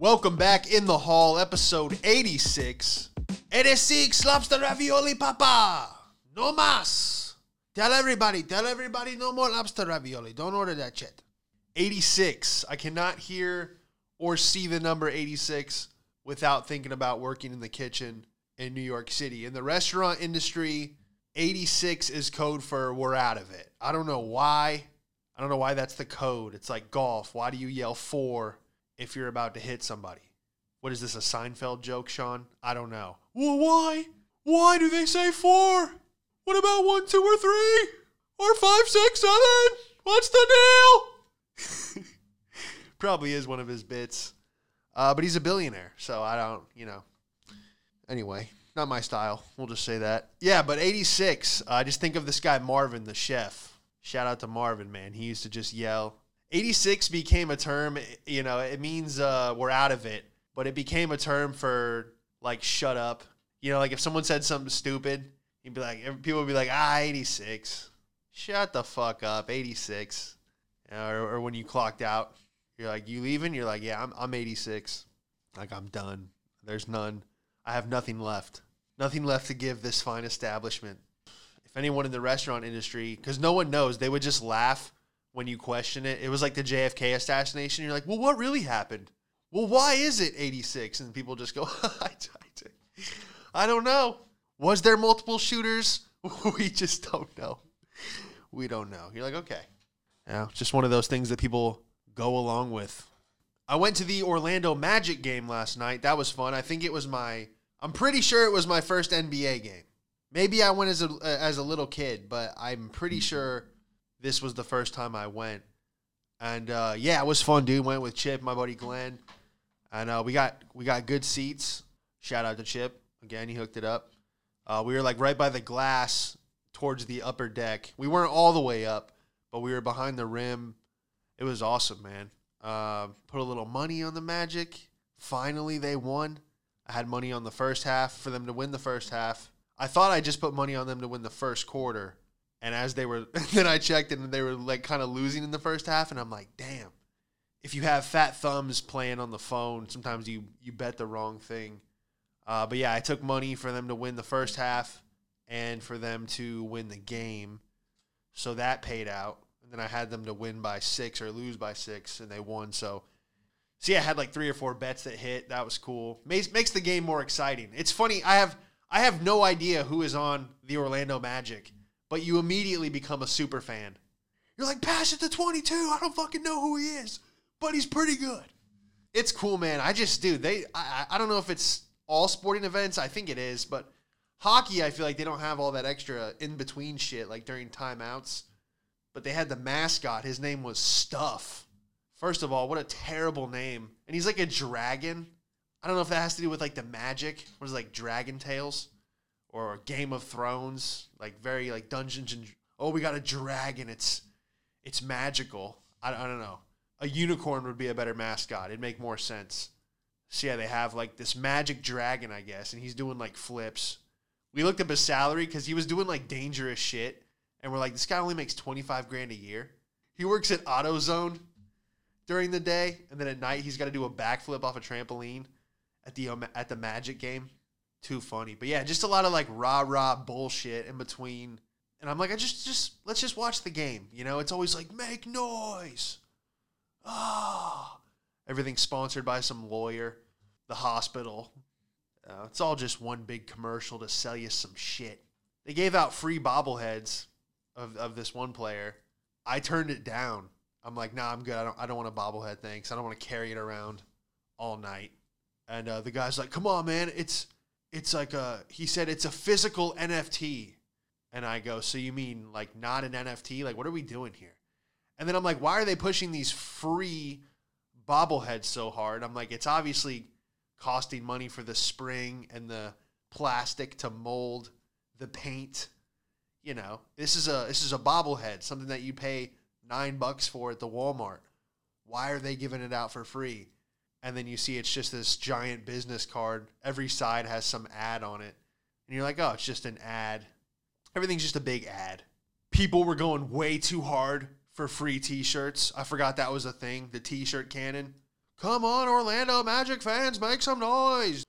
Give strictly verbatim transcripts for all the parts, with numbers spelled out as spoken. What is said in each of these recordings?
Welcome back in the hall, episode eighty-six. eighty-six lobster ravioli, papa. No mas. Tell everybody, tell everybody no more lobster ravioli. Don't order that shit. eighty-six. I cannot hear or see the number eighty-six without thinking about working in the kitchen in New York City. In the restaurant industry, eighty-six is code for we're out of it. I don't know why. I don't know why that's the code. It's like golf. Why do you yell four if you're about to hit somebody? What is this, a Seinfeld joke, Sean? I don't know. Well, why? Why do they say four? What about one, two, or three? Or five, six, seven? What's the deal? Probably is one of his bits. Uh, but he's a billionaire, so I don't, you know. Anyway, not my style. We'll just say that. Yeah, but eighty-six. I uh, just think of this guy, Marvin, the chef. Shout out to Marvin, man. He used to just yell. eighty-six became a term, you know, it means uh, we're out of it. But it became a term for, like, shut up. You know, like if someone said something stupid, he'd be like, people would be like, ah, eighty-six. Shut the fuck up, eighty-six. You know, or, or when you clocked out, you're like, you leaving? You're like, yeah, I'm I'm eighty-six. Like, I'm done. There's none. I have nothing left. Nothing left to give this fine establishment. If anyone in the restaurant industry, because no one knows, they would just laugh when you question it. It was like the J F K assassination. You're like, well, what really happened? Well, why is it eighty-six? And people just go, I, I, I don't know. Was there multiple shooters? We just don't know. We don't know. You're like, okay. Yeah, just one of those things that people go along with. I went to the Orlando Magic game last night. That was fun. I think it was my, I'm pretty sure it was my first N B A game. Maybe I went as a, as a little kid, but I'm pretty sure this was the first time I went. And, uh, yeah, it was fun, dude. Went with Chip, my buddy Glenn. And uh, we got we got good seats. Shout out to Chip. Again, he hooked it up. Uh, we were, like, right by the glass towards the upper deck. We weren't all the way up, but we were behind the rim. It was awesome, man. Uh, put a little money on the Magic. Finally, they won. I had money on the first half for them to win the first half. I thought I just put money on them to win the first quarter. And as they were, then I checked and they were like kind of losing in the first half. And I'm like, damn, if you have fat thumbs playing on the phone, sometimes you, you bet the wrong thing. Uh, but yeah, I took money for them to win the first half and for them to win the game. So that paid out. And then I had them to win by six or lose by six, and they won. So, so yeah, I had like three or four bets that hit. That was cool. Makes, makes the game more exciting. It's funny. I have, I have no idea who is on the Orlando Magic, but you immediately become a super fan. You're like, pass it to twenty-two. I don't fucking know who he is, but he's pretty good. It's cool, man. I just, dude, they, I, I don't know if it's all sporting events. I think it is, but hockey, I feel like they don't have all that extra in-between shit, like during timeouts. But they had the mascot. His name was Stuff. First of all, what a terrible name. And he's like a dragon. I don't know if that has to do with like the magic. What is it, like Dragon Tales? Or Game of Thrones, like very like Dungeons and oh, we got a dragon. It's it's magical. I, I don't know. A unicorn would be a better mascot. It'd make more sense. So yeah, they have like this magic dragon, I guess, and he's doing like flips. We looked up his salary because he was doing like dangerous shit, and we're like, this guy only makes twenty-five grand a year. He works at AutoZone during the day, and then at night he's got to do a backflip off a trampoline at the um, at the Magic game. Too funny. But yeah, just a lot of like rah-rah bullshit in between. And I'm like, I just, just, let's just watch the game. You know, it's always like, make noise. Ah. Everything's sponsored by some lawyer, the hospital. Uh, it's all just one big commercial to sell you some shit. They gave out free bobbleheads of, of this one player. I turned it down. I'm like, nah, I'm good. I don't, I don't want a bobblehead, thanks. I don't want to carry it around all night. And uh, the guy's like, come on, man. It's, It's like a, he said it's a physical N F T. And I go, so you mean like not an N F T? Like, what are we doing here? And then I'm like, why are they pushing these free bobbleheads so hard? I'm like, it's obviously costing money for the spring and the plastic to mold the paint. You know, this is a, this is a bobblehead, something that you pay nine bucks for at the Walmart. Why are they giving it out for free? And then you see it's just this giant business card. Every side has some ad on it. And you're like, oh, it's just an ad. Everything's just a big ad. People were going way too hard for free t-shirts. I forgot that was a thing. The t-shirt cannon. Come on, Orlando Magic fans, make some noise.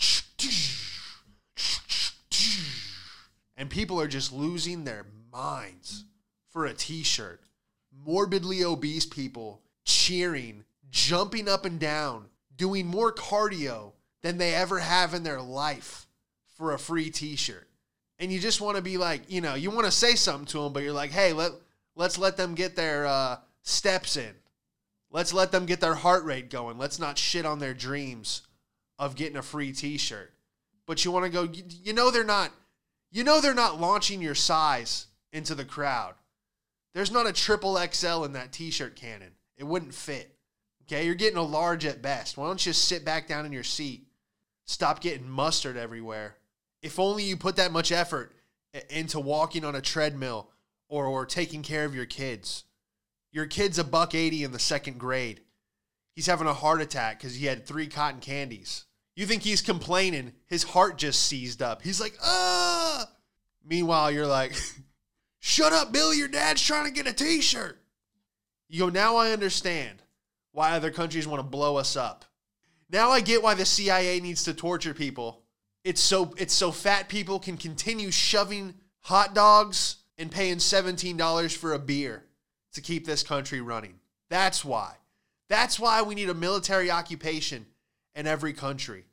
And people are just losing their minds for a t-shirt. Morbidly obese people cheering, jumping up and down, doing more cardio than they ever have in their life for a free t-shirt. And you just want to be like, you know, you want to say something to them, but you're like, hey, let, let's let them get their uh, steps in. Let's let them get their heart rate going. Let's not shit on their dreams of getting a free t-shirt. But you want to go, you, you know they're not, you know they're not launching your size into the crowd. There's not a triple X L in that t-shirt cannon. It wouldn't fit. Okay, you're getting a large at best. Why don't you just sit back down in your seat? Stop getting mustard everywhere. If only you put that much effort into walking on a treadmill or, or taking care of your kids. Your kid's a buck eighty in the second grade. He's having a heart attack because he had three cotton candies. You think he's complaining, his heart just seized up. He's like, ah! Meanwhile, you're like, shut up, Billy, your dad's trying to get a t-shirt. You go, now I understand why other countries want to blow us up. Now I get why the C I A needs to torture people. It's so it's so fat people can continue shoving hot dogs and paying seventeen dollars for a beer to keep this country running. That's why. That's why we need a military occupation in every country.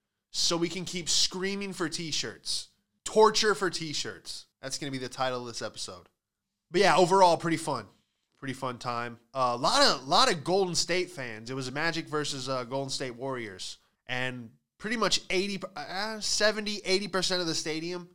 So we can keep screaming for t-shirts. Torture for t-shirts. That's going to be the title of this episode. But yeah, overall, pretty fun. Pretty fun time. A uh, lot of lot of Golden State fans. It was Magic versus uh, Golden State Warriors. And pretty much eighty, uh, seventy, eighty percent of the stadium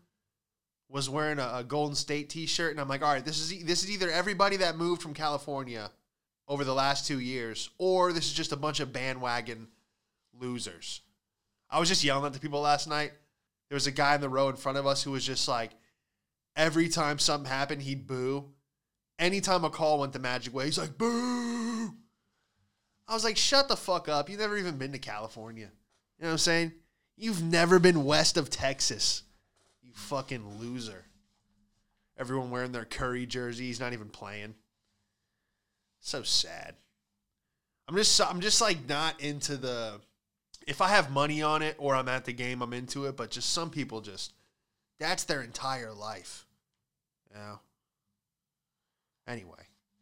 was wearing a, a Golden State t-shirt. And I'm like, all right, this is this is either everybody that moved from California over the last two years, or this is just a bunch of bandwagon losers. I was just yelling at the people last night. There was a guy in the row in front of us who was just like, every time something happened, he'd boo. Anytime a call went the Magic way, he's like, boo! I was like, shut the fuck up. You've never even been to California. You know what I'm saying? You've never been west of Texas. You fucking loser. Everyone wearing their Curry jerseys, not even playing. So sad. I'm just, I'm just like not into the, if I have money on it or I'm at the game, I'm into it. But just some people just, that's their entire life. You know? Anyway,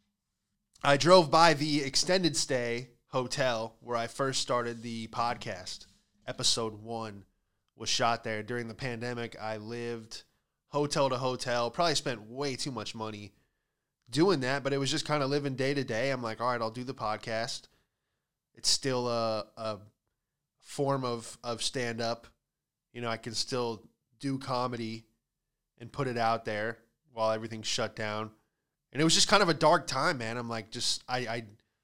I drove by the extended stay hotel where I first started the podcast. Episode one was shot there. During the pandemic, I lived hotel to hotel, probably spent way too much money doing that, but it was just kind of living day to day. I'm like, all right, I'll do the podcast. It's still a, a form of, of stand-up. You know, I can still do comedy and put it out there while everything's shut down. And it was just kind of a dark time, man. I'm like, just, I, I,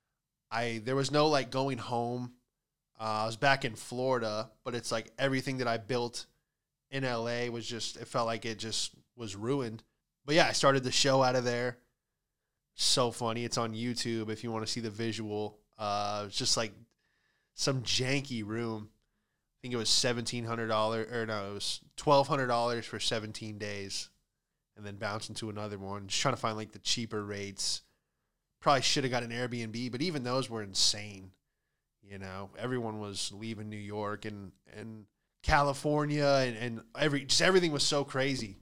I there was no, like, going home. Uh, I was back in Florida, but it's like everything that I built in L A was just, it felt like it just was ruined. But yeah, I started the show out of there. So funny. It's on YouTube if you want to see the visual. Uh, it's just like some janky room. I think it was seventeen hundred dollars, or no, it was twelve hundred dollars for seventeen days. And then bounce into another one. Just trying to find like the cheaper rates. Probably should have got an Airbnb, but even those were insane. You know, everyone was leaving New York and, and California and, and every just everything was so crazy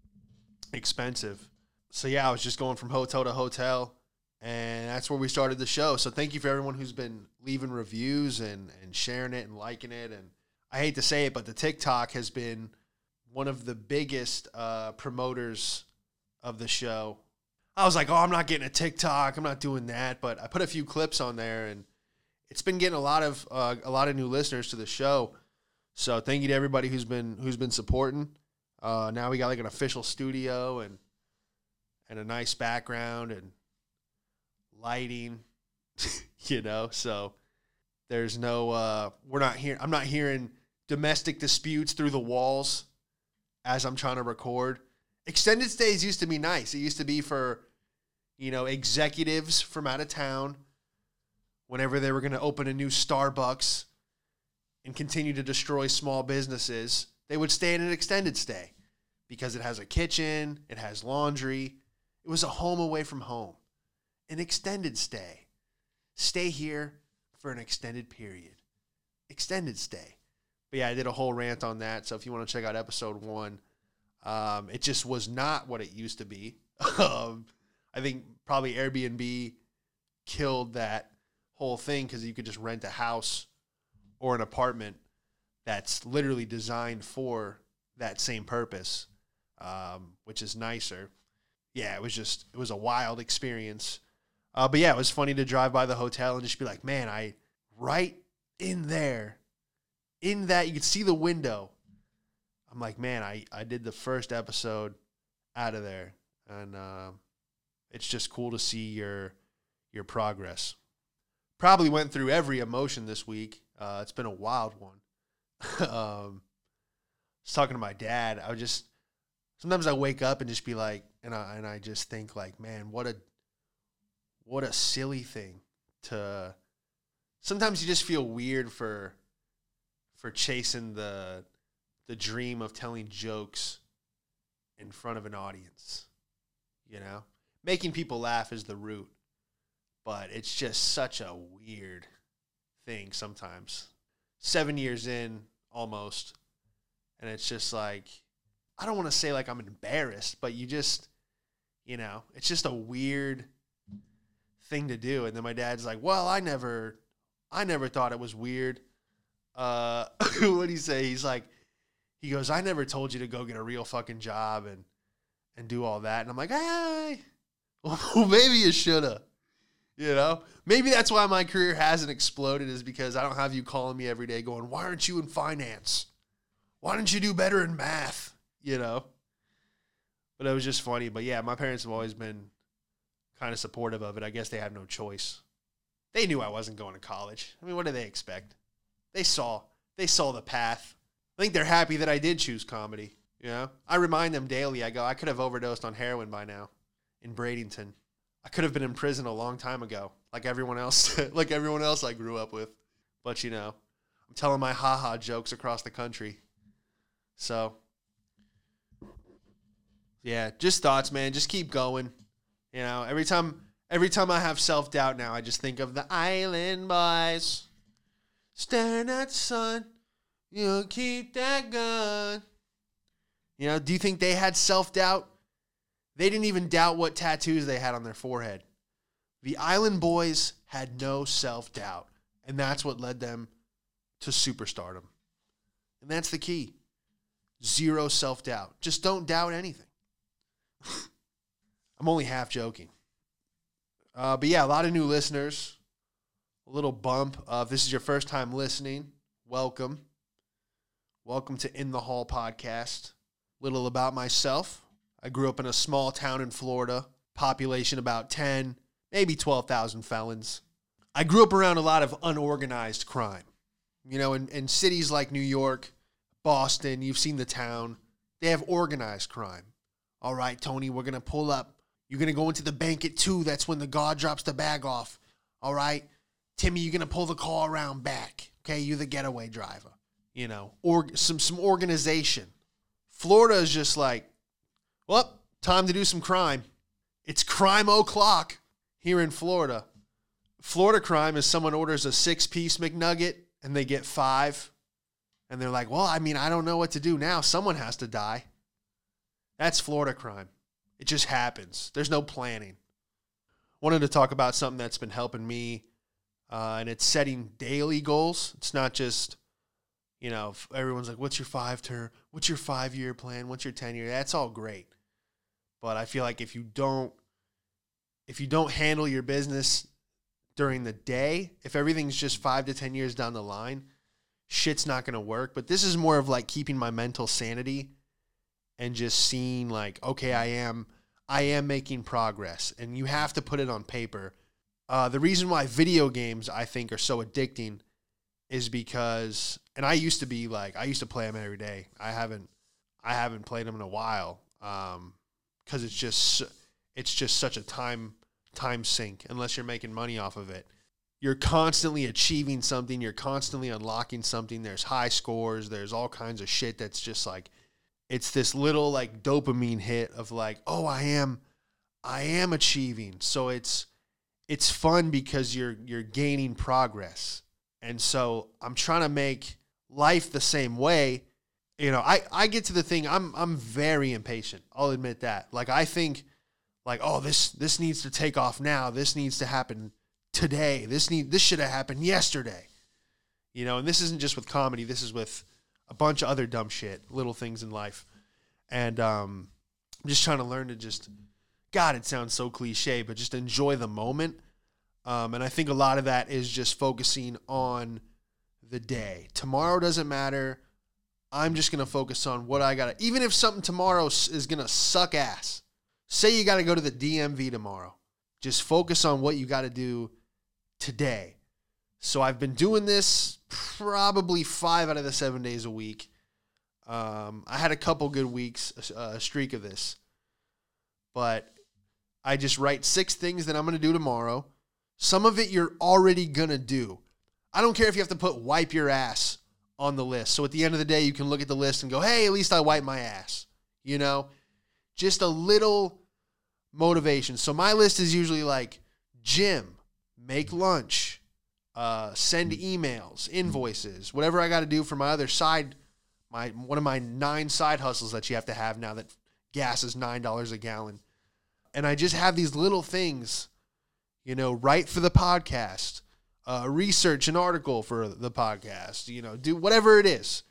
expensive. So yeah, I was just going from hotel to hotel, and that's where we started the show. So thank you for everyone who's been leaving reviews and, and sharing it and liking it. And I hate to say it, but the TikTok has been one of the biggest uh, promoters of the show. I was like, oh, I'm not getting a TikTok. I'm not doing that. But I put a few clips on there, and it's been getting a lot of uh, a lot of new listeners to the show. So thank you to everybody who's been who's been supporting. Uh, now we got like an official studio and and a nice background and lighting, you know. So there's no uh, we're not here. I'm not hearing domestic disputes through the walls as I'm trying to record. Extended stays used to be nice. It used to be for, you know, executives from out of town whenever they were going to open a new Starbucks and continue to destroy small businesses. They would stay in an extended stay because it has a kitchen, it has laundry. It was a home away from home. An extended stay. Stay here for an extended period. Extended stay. But yeah, I did a whole rant on that. So if you want to check out episode one, um, it just was not what it used to be. um, I think probably Airbnb killed that whole thing because you could just rent a house or an apartment that's literally designed for that same purpose, um, which is nicer. Yeah, it was just, it was a wild experience. Uh, but yeah, it was funny to drive by the hotel and just be like, man, I, right in there, in that, you could see the window. I'm like, man, I, I did the first episode out of there. And uh, it's just cool to see your your progress. Probably went through every emotion this week. Uh, it's been a wild one. um, I was talking to my dad. I would just, sometimes I wake up and just be like, and I, and I just think like, man, what a, what a silly thing to, sometimes you just feel weird for, for chasing the, the dream of telling jokes in front of an audience, you know, making people laugh is the root, but it's just such a weird thing sometimes. Seven years in almost. And it's just like, I don't want to say like I'm embarrassed, but you just, you know, it's just a weird thing to do. And then my dad's like, well, I never, I never thought it was weird. Uh, what'd he say? He's like, he goes, I never told you to go get a real fucking job and, and do all that. And I'm like, hey, well, maybe you shoulda, you know, maybe that's why my career hasn't exploded, is because I don't have you calling me every day going, why aren't you in finance? Why didn't you do better in math? You know, but it was just funny. But yeah, my parents have always been kind of supportive of it. I guess they had no choice. They knew I wasn't going to college. I mean, what did they expect? They saw, they saw the path. I think they're happy that I did choose comedy. You know, I remind them daily. I go, I could have overdosed on heroin by now in Bradenton. I could have been in prison a long time ago, like everyone else, like everyone else I grew up with. But you know, I'm telling my haha jokes across the country. So, yeah, just thoughts, man. Just keep going. You know, every time, every time I have self doubt now, I just think of the Island Boys staring at the sun. You know, keep that gun. You know, do you think they had self-doubt? They didn't even doubt what tattoos they had on their forehead. The Island Boys had no self-doubt, and that's what led them to superstardom. And that's the key. Zero self-doubt. Just don't doubt anything. I'm only half joking. Uh, but yeah, a lot of new listeners. A little bump. Uh, if this is your first time listening, welcome. Welcome to In the Hall podcast. Little about myself. I grew up in a small town in Florida. Population about ten, maybe twelve thousand felons. I grew up around a lot of unorganized crime. You know, in, in cities like New York, Boston, you've seen the town. They have organized crime. All right, Tony, we're going to pull up. You're going to go into the bank at two. That's when the guard drops the bag off. All right, Timmy, you're going to pull the car around back. Okay, you're the getaway driver. You know, or some, some organization. Florida is just like, well, time to do some crime. It's crime o'clock here in Florida. Florida crime is someone orders a six-piece McNugget and they get five. And they're like, well, I mean, I don't know what to do now. Someone has to die. That's Florida crime. It just happens. There's no planning. Wanted to talk about something that's been helping me, uh, and it's setting daily goals. It's not just, you know, everyone's like, what's your five-term? What's your five-year plan? What's your ten-year? That's all great. But I feel like if you don't, if you don't handle your business during the day, if everything's just five to ten years down the line, shit's not going to work. But this is more of like keeping my mental sanity and just seeing like, okay, I am, I am making progress, and you have to put it on paper. Uh, the reason why video games, I think, are so addicting is because, and I used to be like, I used to play them every day. I haven't, I haven't played them in a while. Um, cause it's just, it's just such a time, time sink unless you're making money off of it. You're constantly achieving something. You're constantly unlocking something. There's high scores. There's all kinds of shit that's just like, it's this little like dopamine hit of like, oh, I am, I am achieving. So it's, it's fun because you're you're gaining progress. And so I'm trying to make life the same way. You know, I, I get to the thing, I'm I'm very impatient. I'll admit that. Like I think like, oh, this this needs to take off now. This needs to happen today. This need this should have happened yesterday. You know, and this isn't just with comedy. This is with a bunch of other dumb shit, little things in life. And um, I'm just trying to learn to just, God, it sounds so cliche, but just enjoy the moment. Um, and I think a lot of that is just focusing on the day. Tomorrow doesn't matter. I'm just going to focus on what I got to, even if something tomorrow is going to suck ass. Say you got to go to the D M V tomorrow. Just focus on what you got to do today. So I've been doing this probably five out of the seven days a week. Um, I had a couple good weeks, a streak of this. But I just write six things that I'm going to do tomorrow. Some of it you're already going to do. I don't care if you have to put wipe your ass on the list. So at the end of the day, you can look at the list and go, hey, at least I wiped my ass. You know, just a little motivation. So my list is usually like gym, make lunch, uh, send emails, invoices, whatever I got to do for my other side, my one of my nine side hustles that you have to have now that gas is nine dollars a gallon. And I just have these little things, you know, write for the podcast, uh, research an article for the podcast, you know, do whatever it is.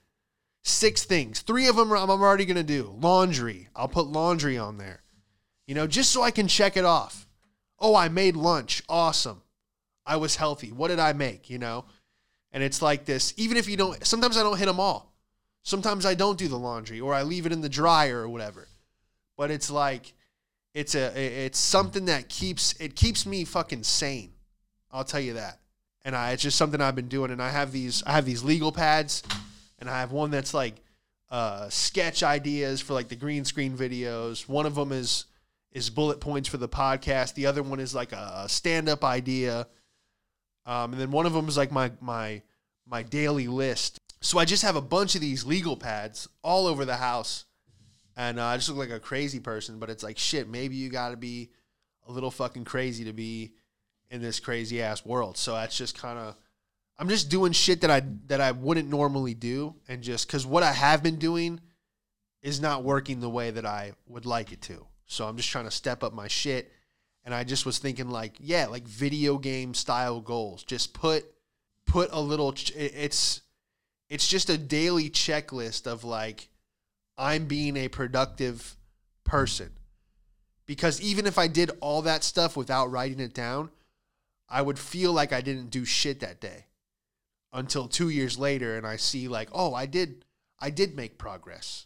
Six things. Three of them I'm already going to do. Laundry. I'll put laundry on there, you know, just so I can check it off. Oh, I made lunch. Awesome. I was healthy. What did I make, you know? And it's like this, even if you don't, sometimes I don't hit them all. Sometimes I don't do the laundry or I leave it in the dryer or whatever. But it's like, it's a, it's something that keeps, it keeps me fucking sane. I'll tell you that. And I, it's just something I've been doing. And I have these, I have these legal pads and I have one that's like, uh, sketch ideas for like the green screen videos. One of them is, is bullet points for the podcast. The other one is like a stand-up idea. Um, and then one of them is like my, my, my daily list. So I just have a bunch of these legal pads all over the house. And uh, I just look like a crazy person, but it's like, shit, maybe you got to be a little fucking crazy to be in this crazy ass world. So that's just kind of, I'm just doing shit that I, that I wouldn't normally do. And just cause what I have been doing is not working the way that I would like it to. So I'm just trying to step up my shit. And I just was thinking like, yeah, like video game style goals. Just put, put a little, it's, it's just a daily checklist of like, I'm being a productive person. Because even if I did all that stuff without writing it down, I would feel like I didn't do shit that day until two years later. And I see like, oh, I did, I did make progress.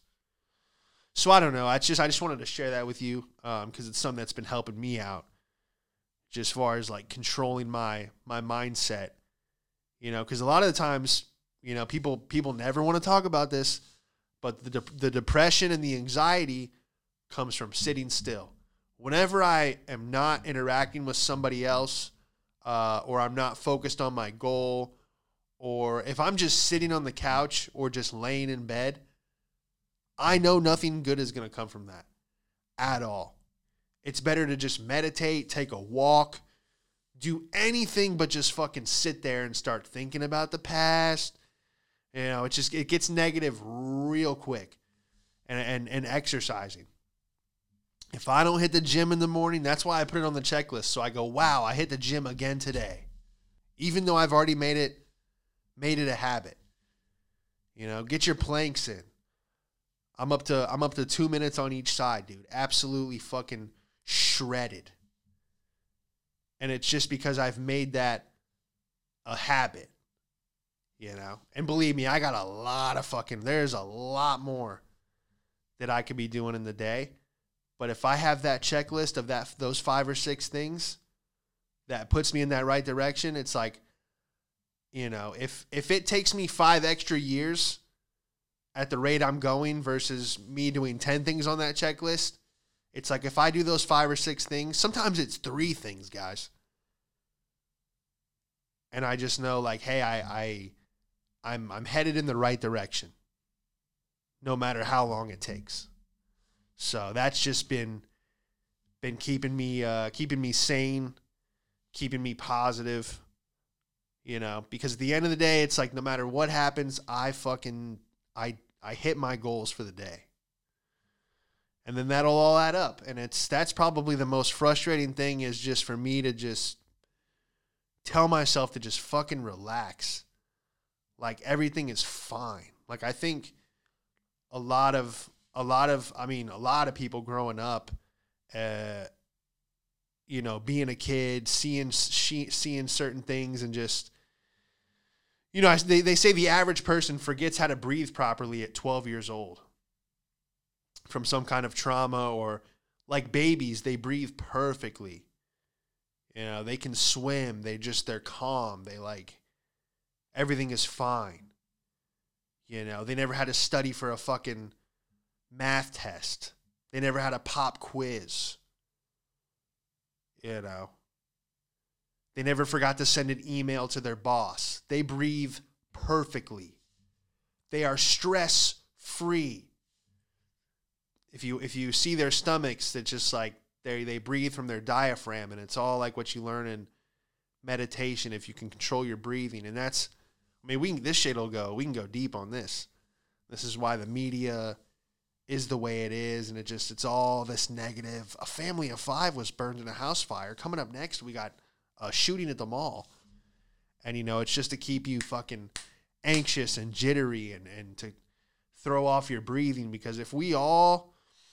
So I don't know. I just, I just wanted to share that with you. Um, cause it's something that's been helping me out just as far as like controlling my, my mindset, you know, cause a lot of the times, you know, people, people never want to talk about this, but the, de- the depression and the anxiety comes from sitting still. Whenever I am not interacting with somebody else, uh, or I'm not focused on my goal, or if I'm just sitting on the couch or just laying in bed, I know nothing good is going to come from that at all. It's better to just meditate, take a walk, do anything but just fucking sit there and start thinking about the past. You know, it just, it gets negative real quick. And, and, and exercising. If I don't hit the gym in the morning, that's why I put it on the checklist. So I go, wow, I hit the gym again today. Even though I've already made it, made it a habit. You know, get your planks in. I'm up to, I'm up to two minutes on each side, dude. Absolutely fucking shredded. And it's just because I've made that a habit. You know, and believe me, I got a lot of fucking, there's a lot more that I could be doing in the day. But if I have that checklist of that, those five or six things that puts me in that right direction, it's like, you know, if, if it takes me five extra years at the rate I'm going versus me doing ten things on that checklist, it's like, if I do those five or six things, sometimes it's three things, guys. And I just know like, hey, I, I, I'm I'm headed in the right direction, no matter how long it takes. So that's just been been keeping me uh, keeping me sane, keeping me positive, you know, because at the end of the day, it's like no matter what happens, I fucking, I, I hit my goals for the day. And then that'll all add up. And it's, that's probably the most frustrating thing is just for me to just tell myself to just fucking relax. Like everything is fine. Like I think a lot of, a lot of, I mean, a lot of people growing up, uh, you know, being a kid, seeing, she, seeing certain things and just, you know, they, they say the average person forgets how to breathe properly at twelve years old from some kind of trauma, or like babies, they breathe perfectly. You know, they can swim. They just, they're calm. They like, everything is fine. You know, they never had to study for a fucking math test. They never had a pop quiz. You know, they never forgot to send an email to their boss. They breathe perfectly. They are stress-free. If you if you see their stomachs, it's just like they they breathe from their diaphragm, and it's all like what you learn in meditation if you can control your breathing. And that's, I mean, we can, this shit will go, we can go deep on this. This is why the media is the way it is, and it just, it's all this negative. A family of five was burned in a house fire. Coming up next, we got a shooting at the mall. And, you know, it's just to keep you fucking anxious and jittery and, and to throw off your breathing, because if we all...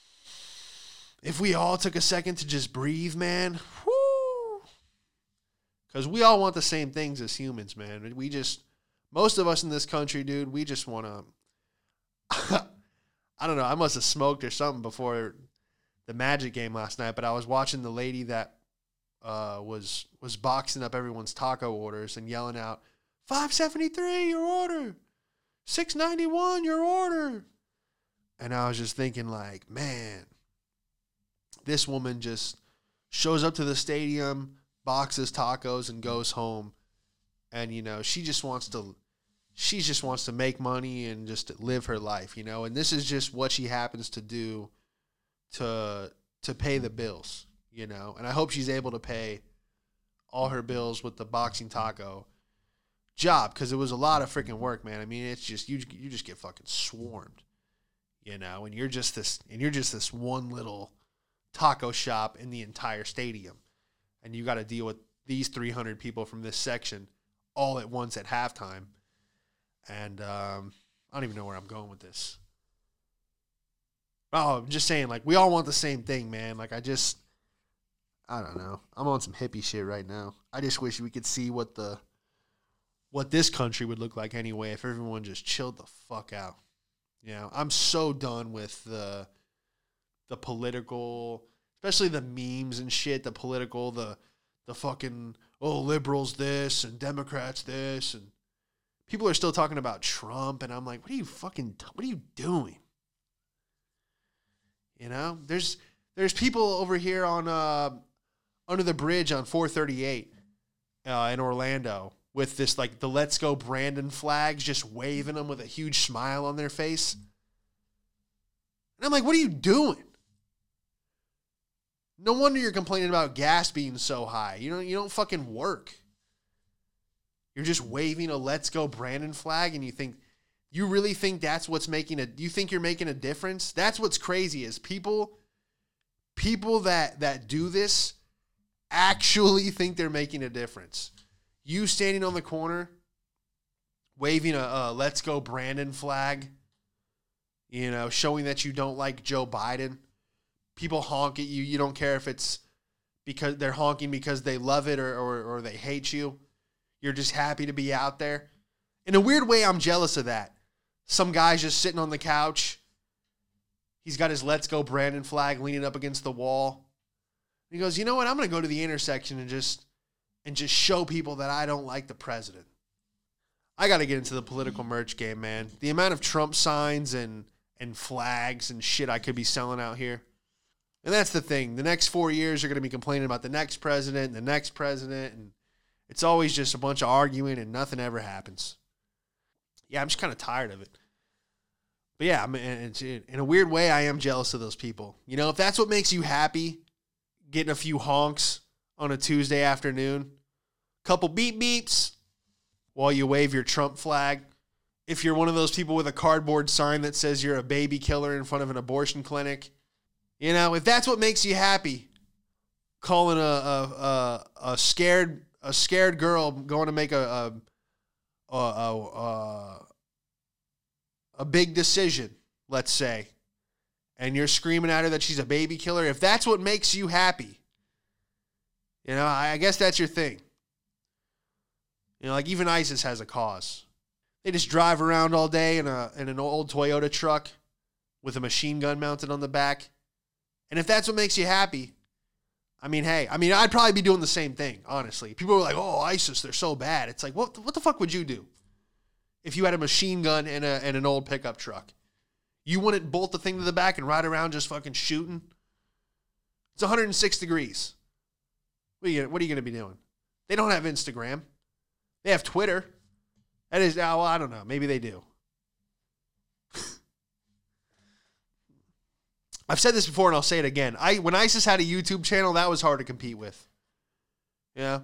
If we all took a second to just breathe, man, whoo, because we all want the same things as humans, man. We just, most of us in this country, dude, we just want to, I don't know, I must have smoked or something before the Magic game last night, but I was watching the lady that uh, was was boxing up everyone's taco orders and yelling out, five seventy-three, your order, six ninety-one, your order. And I was just thinking like, man, this woman just shows up to the stadium, boxes tacos, and goes home. And, you know, she just wants to, she just wants to make money and just live her life, you know. And this is just what she happens to do to to pay the bills, you know. And I hope she's able to pay all her bills with the boxing taco job, because it was a lot of freaking work, man. I mean, it's just, you you just get fucking swarmed, you know. And you're just this, and you're just this one little taco shop in the entire stadium, and you got to deal with these three hundred people from this section all at once at halftime. And um, I don't even know where I'm going with this. Oh, I'm just saying, like, we all want the same thing, man. Like, I just, I don't know. I'm on some hippie shit right now. I just wish we could see what the, what this country would look like anyway if everyone just chilled the fuck out. You know, I'm so done with the, the political, especially the memes and shit, the political, the the fucking, oh, liberals this and Democrats this, and people are still talking about Trump, and I'm like, what are you fucking, what are you doing? You know, there's there's people over here on uh, under the bridge on four thirty-eight uh, in Orlando with this, like, the Let's Go Brandon flags, just waving them with a huge smile on their face. And I'm like, what are you doing? No wonder you're complaining about gas being so high. You don't, you don't fucking work. You're just waving a Let's Go Brandon flag, and you think, you really think that's what's making a, you think you're making a difference? That's what's crazy is people, people that, that do this actually think they're making a difference. You standing on the corner, waving a, a Let's Go Brandon flag, you know, showing that you don't like Joe Biden. People honk at you. You don't care if it's because they're honking because they love it or, or, or they hate you. You're just happy to be out there. In a weird way, I'm jealous of that. Some guy's just sitting on the couch. He's got his Let's Go Brandon flag leaning up against the wall. He goes, you know what? I'm going to go to the intersection and just and just show people that I don't like the president. I got to get into the political merch game, man. The amount of Trump signs and and flags and shit I could be selling out here. And that's the thing. The next four years, you're going to be complaining about the next president and the next president. And it's always just a bunch of arguing and nothing ever happens. Yeah, I'm just kind of tired of it. But yeah, I mean, it's, in a weird way, I am jealous of those people. You know, if that's what makes you happy, getting a few honks on a Tuesday afternoon. Couple beep beeps while you wave your Trump flag. If you're one of those people with a cardboard sign that says you're a baby killer in front of an abortion clinic, you know, if that's what makes you happy, calling a a a, a scared a scared girl going to make a a a, a a big decision, let's say, and you're screaming at her that she's a baby killer, if that's what makes you happy, you know, I guess that's your thing. You know, like even ISIS has a cause. They just drive around all day in a in an old Toyota truck with a machine gun mounted on the back. And if that's what makes you happy, I mean, hey, I mean, I'd probably be doing the same thing, honestly. People are like, oh, ISIS, they're so bad. It's like, what, what the fuck would you do if you had a machine gun and, a, and an old pickup truck? You wouldn't bolt the thing to the back and ride around just fucking shooting? It's one hundred six degrees. What are you, what are you going to be doing? They don't have Instagram. They have Twitter. That is, oh, well, I don't know. Maybe they do. I've said this before and I'll say it again. I when ISIS had a YouTube channel, that was hard to compete with. Yeah.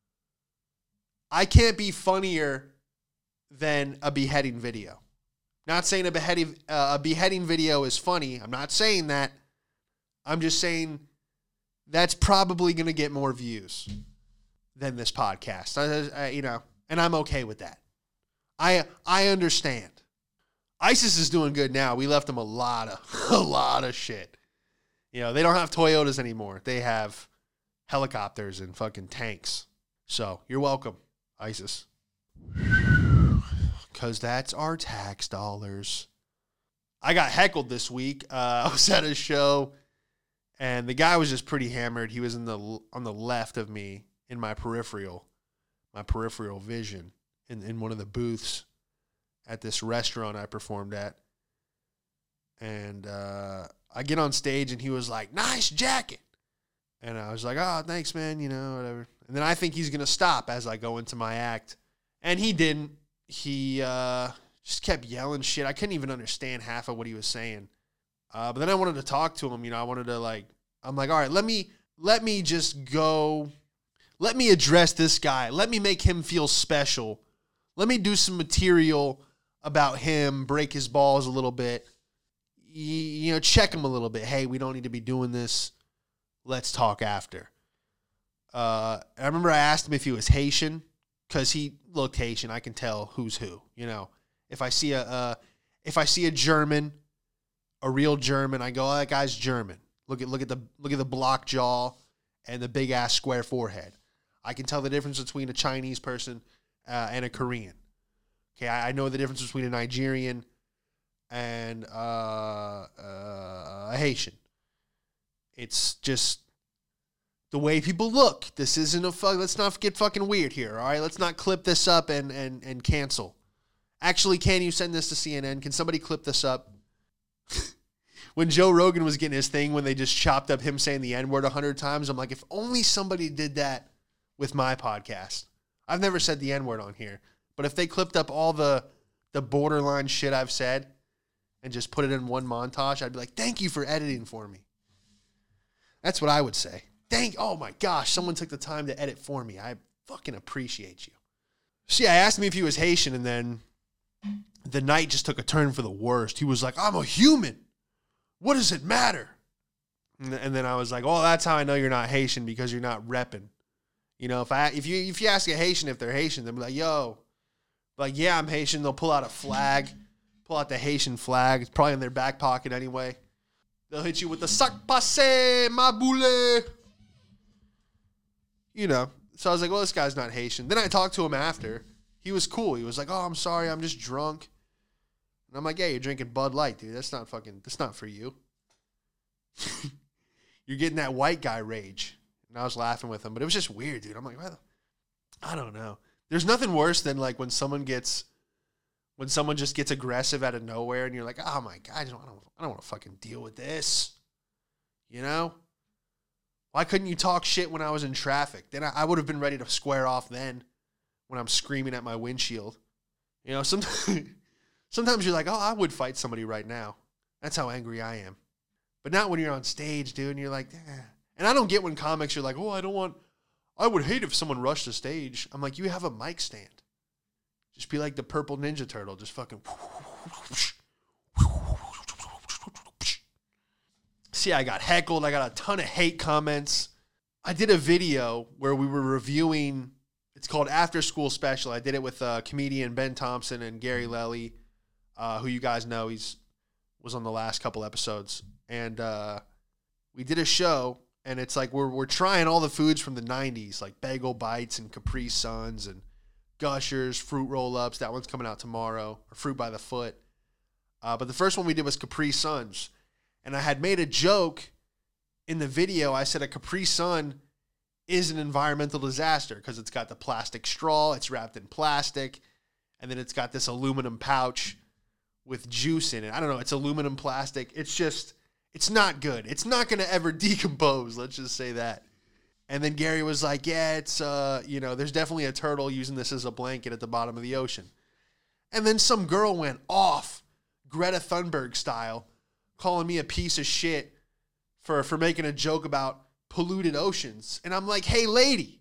I can't be funnier than a beheading video. Not saying a beheading uh, a beheading video is funny. I'm not saying that. I'm just saying that's probably going to get more views than this podcast. I, I, you know, and I'm okay with that. I I understand. ISIS is doing good now. We left them a lot of a lot of shit. You know, they don't have Toyotas anymore. They have helicopters and fucking tanks. So, you're welcome, ISIS. Because that's our tax dollars. I got heckled this week. Uh, I was at a show, and the guy was just pretty hammered. He was in the on the left of me in my peripheral, my peripheral vision in, in one of the booths at this restaurant I performed at. And uh, I get on stage and he was like, nice jacket. And I was like, oh, thanks, man, you know, whatever. And then I think he's going to stop as I go into my act. And he didn't. He uh, just kept yelling shit. I couldn't even understand half of what he was saying. Uh, but then I wanted to talk to him, you know, I wanted to like, I'm like, all right, let me, let me just go, let me address this guy. Let me make him feel special. Let me do some material about him, break his balls a little bit, you, you know, check him a little bit. Hey, we don't need to be doing this. Let's talk after. Uh, I remember I asked him if he was Haitian, because he looked Haitian. I can tell who's who. You know, if I see a uh, if I see a German, a real German, I go, oh, that guy's German. Look at look at the look at the block jaw and the big ass square forehead. I can tell the difference between a Chinese person uh, and a Korean. Okay, I, I know the difference between a Nigerian and uh, uh, a Haitian. It's just the way people look. This isn't a fuck. Let's not get fucking weird here, all right? Let's not clip this up and, and, and cancel. Actually, can you send this to C N N? Can somebody clip this up? When Joe Rogan was getting his thing, when they just chopped up him saying the N-word a hundred times, I'm like, if only somebody did that with my podcast. I've never said the N-word on here. But if they clipped up all the the borderline shit I've said and just put it in one montage, I'd be like, thank you for editing for me. That's what I would say. Thank, oh my gosh, someone took the time to edit for me. I fucking appreciate you. See, I asked him if he was Haitian, and then the night just took a turn for the worst. He was like, I'm a human. What does it matter? And then I was like, oh, that's how I know you're not Haitian, because you're not repping. You know, if I if you if you ask a Haitian if they're Haitian, they'll be like, yo, like, yeah, I'm Haitian. They'll pull out a flag, pull out the Haitian flag. It's probably in their back pocket anyway. They'll hit you with the sac passe, ma boule. You know. So I was like, well, this guy's not Haitian. Then I talked to him after. He was cool. He was like, oh, I'm sorry, I'm just drunk. And I'm like, yeah, you're drinking Bud Light, dude. That's not fucking, that's not for you. You're getting that white guy rage. And I was laughing with him, but it was just weird, dude. I'm like, well, I don't know. There's nothing worse than like when someone gets, when someone just gets aggressive out of nowhere, and you're like, oh my God, I don't, I don't, I don't want to fucking deal with this. You know? Why couldn't you talk shit when I was in traffic? Then I, I would have been ready to square off then when I'm screaming at my windshield. You know, sometimes, sometimes you're like, oh, I would fight somebody right now. That's how angry I am. But not when you're on stage, dude, and you're like, eh. And I don't get when comics are like, oh, I don't want, I would hate if someone rushed the stage. I'm like, you have a mic stand. Just be like the purple Ninja Turtle. Just fucking. See, I got heckled. I got a ton of hate comments. I did a video where we were reviewing, it's called After School Special. I did it with uh, comedian Ben Thompson and Gary Lelly, uh, who you guys know. He's was on the last couple episodes. And uh, we did a show, and it's like we're we're trying all the foods from the nineties, like Bagel Bites and Capri Suns and Gushers, Fruit Roll-Ups. That one's coming out tomorrow, or Fruit by the Foot. Uh, but the first one we did was Capri Suns. And I had made a joke in the video. I said a Capri Sun is an environmental disaster because it's got the plastic straw, it's wrapped in plastic, and then it's got this aluminum pouch with juice in it. I don't know, it's aluminum plastic. It's just, it's not good. It's not going to ever decompose, let's just say that. And then Gary was like, yeah, it's, uh, you know, there's definitely a turtle using this as a blanket at the bottom of the ocean. And then some girl went off, Greta Thunberg style, calling me a piece of shit for, for making a joke about polluted oceans. And I'm like, hey, lady,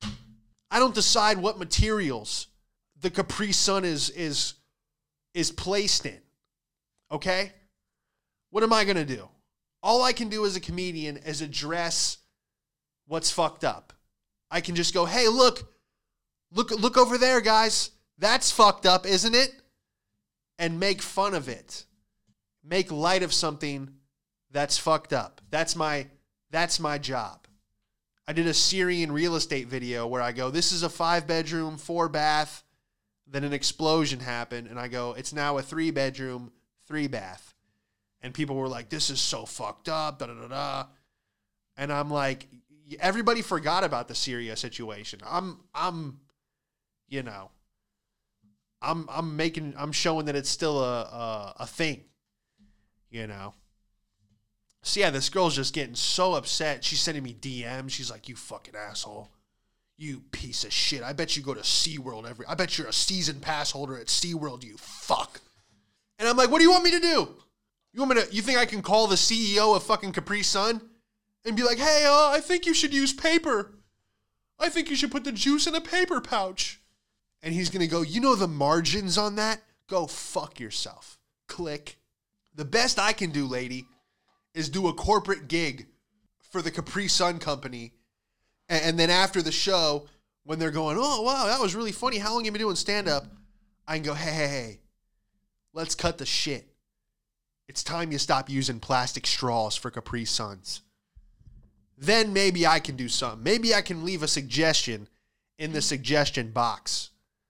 I don't decide what materials the Capri Sun is, is, is placed in, okay? What am I going to do? All I can do as a comedian is address what's fucked up. I can just go, hey, look, look, look over there, guys. That's fucked up, isn't it? And make fun of it. Make light of something that's fucked up. That's my, that's my job. I did a Syrian real estate video where I go, this is a five bedroom, four bath. Then an explosion happened. And I go, it's now a three bedroom, three bath. And people were like, this is so fucked up. Da, da, da, da. And I'm like, everybody forgot about the Syria situation. I'm, I'm, you know, I'm, I'm making, I'm showing that it's still a, a, a thing, you know? So yeah, this girl's just getting so upset. She's sending me D Ms. She's like, you fucking asshole. You piece of shit. I bet you go to SeaWorld every, I bet you're a season pass holder at SeaWorld, you fuck. And I'm like, what do you want me to do? You want me to, you think I can call the C E O of fucking Capri Sun and be like, hey, uh, I think you should use paper. I think you should put the juice in a paper pouch. And he's going to go, you know the margins on that? Go fuck yourself. Click. The best I can do, lady, is do a corporate gig for the Capri Sun company. And, and then after the show, when they're going, oh, wow, that was really funny. How long have you been doing stand-up? I can go, hey, hey, hey, let's cut the shit. It's time you stop using plastic straws for Capri Suns. Then maybe I can do something. Maybe I can leave a suggestion in the suggestion box.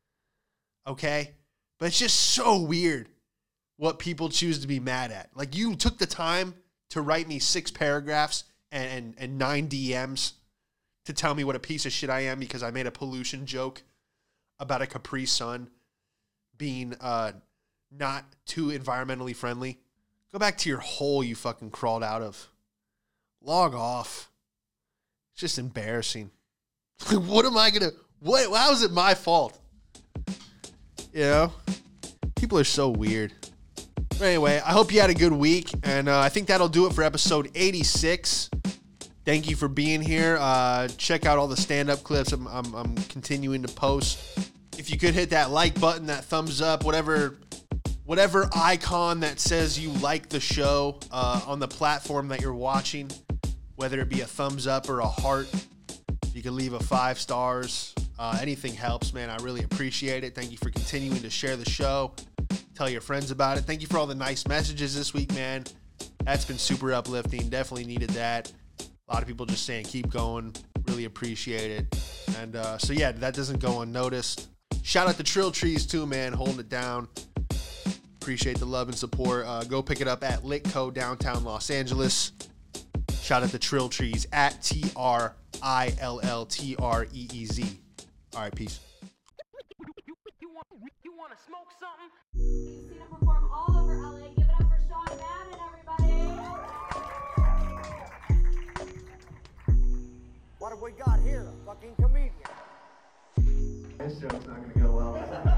Okay? But it's just so weird what people choose to be mad at. Like, you took the time to write me six paragraphs and, and, and nine D Ms to tell me what a piece of shit I am because I made a pollution joke about a Capri Sun being uh, not too environmentally friendly. Go back to your hole you fucking crawled out of. Log off. It's just embarrassing. What am I going to... What? How is it my fault? You know? People are so weird. But anyway, I hope you had a good week. And uh, I think that'll do it for episode eighty-six. Thank you for being here. Uh, check out all the stand-up clips I'm, I'm, I'm continuing to post. If you could hit that like button, that thumbs up, whatever... Whatever icon that says you like the show uh, on the platform that you're watching, whether it be a thumbs up or a heart, you can leave a five stars. Uh, anything helps, man. I really appreciate it. Thank you for continuing to share the show. Tell your friends about it. Thank you for all the nice messages this week, man. That's been super uplifting. Definitely needed that. A lot of people just saying keep going. Really appreciate it. And uh, so, yeah, that doesn't go unnoticed. Shout out to Trill Trees, too, man. Holding it down. Appreciate the love and support. Uh, go pick it up at Litco, downtown Los Angeles. Shout out to Trill Trees at T R I L L T R E E Z. All right, peace. You want, you want to smoke something? You've seen him perform all over L A. Give it up for Sean Madden, everybody. What have we got here? A fucking comedian. This joke's not going to go well.